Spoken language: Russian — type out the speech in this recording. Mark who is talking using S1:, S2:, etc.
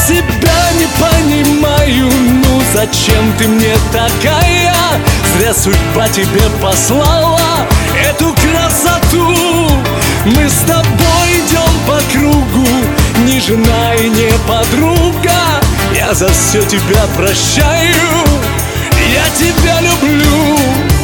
S1: тебя не понимаю, ну зачем ты мне такая? Зря судьба тебе послала эту красоту. Мы с тобой идем по кругу, ни жена и не подруга. Я за все тебя прощаю, я тебя люблю.